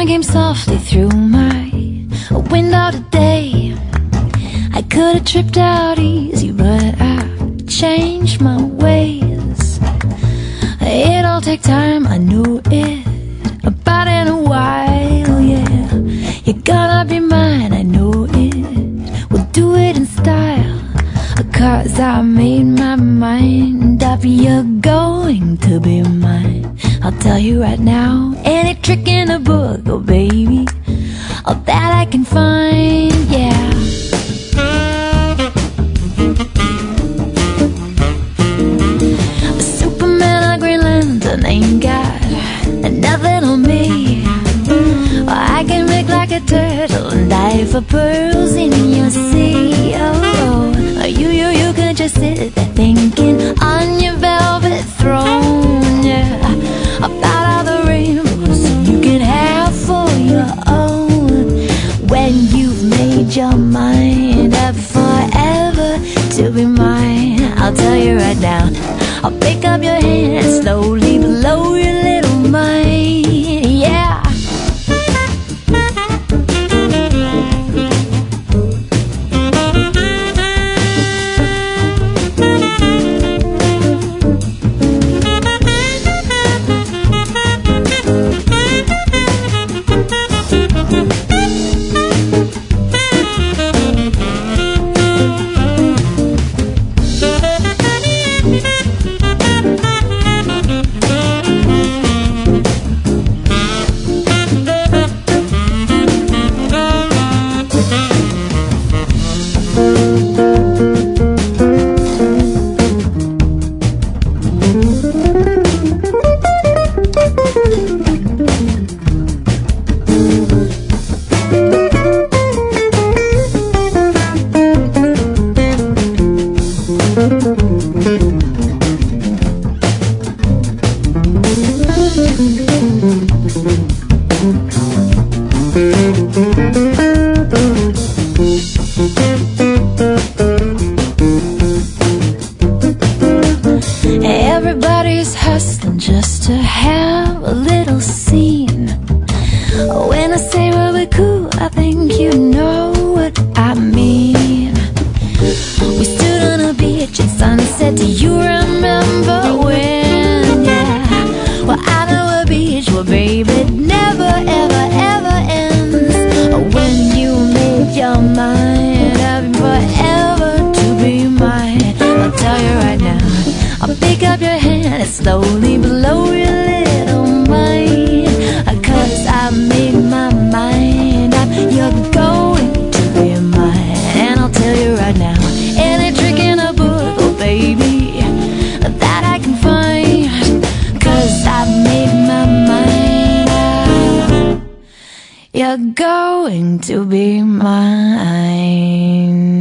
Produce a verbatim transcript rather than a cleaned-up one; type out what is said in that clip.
sunshine came softly through my window today. I could have tripped out easy, but I changed my ways. It'll take time, I know it, but in a while, yeah. You're gonna be mine, I know it. We'll do it in style, 'cause I made my mind up. You're going to be mine, I'll tell you right now. Any trick in the book, oh baby, all that I can find, yeah. A Superman or Green Lantern ain't got nothing on me. I can make like a turtle and dive for pearls in your sea. Oh, you, you, you can just sit there thinking on your velvet throne, yeah, about all the rainbows you can have for your own. When you've made your mind up forever to be mine, I'll tell you right now, I'll pick up your hand and slowly blow your little mind, yeah. Everybody's hustling just to have a little scene. When I say we'll be cool, I think you know what I mean. We stood on a beach at sunset, do you remember when? Yeah, well I know a beach where baby it never ever ever ends. When you make your mind up forever to be mine, I'll tell you right now, I'll pick up your hand and slowly blow your little mind, 'cause I made my mind up. You're going to be mine, and I'll tell you right now, any trick in a book, oh baby, that I can find, 'cause I made my mind up. You're going to be mine.